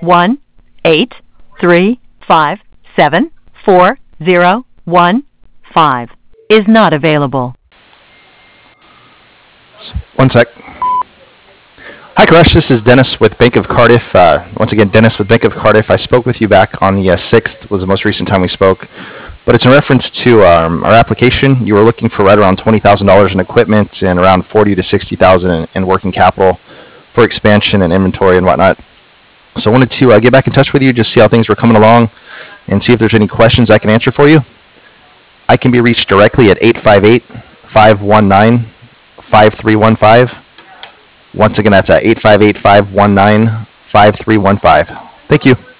1-833-574-015 is not available. One sec. Hi, Koresh. This is Dennis with Bank of Cardiff. Once again, Dennis with Bank of Cardiff. I spoke with you back on the 6th, was the most recent time we spoke. But it's in reference to our application. You were looking for right around $20,000 in equipment and around $40,000 to $60,000 in working capital for expansion and inventory and whatnot. So I wanted to get back in touch with you, just see how things were coming along and see if there's any questions I can answer for you. I can be reached directly at 858-519-5315. Once again, that's at 858-519-5315. Thank you.